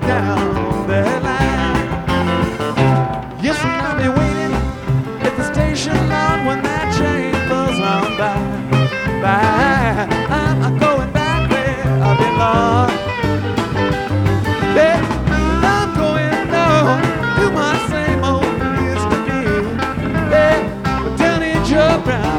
down that line. Yes, and I'll be waiting at the station, Lord, when that train goes on by. I'm going back where I belong. Yeah, I'm going on to my same old used to be. Yeah, but down in Joe Brown.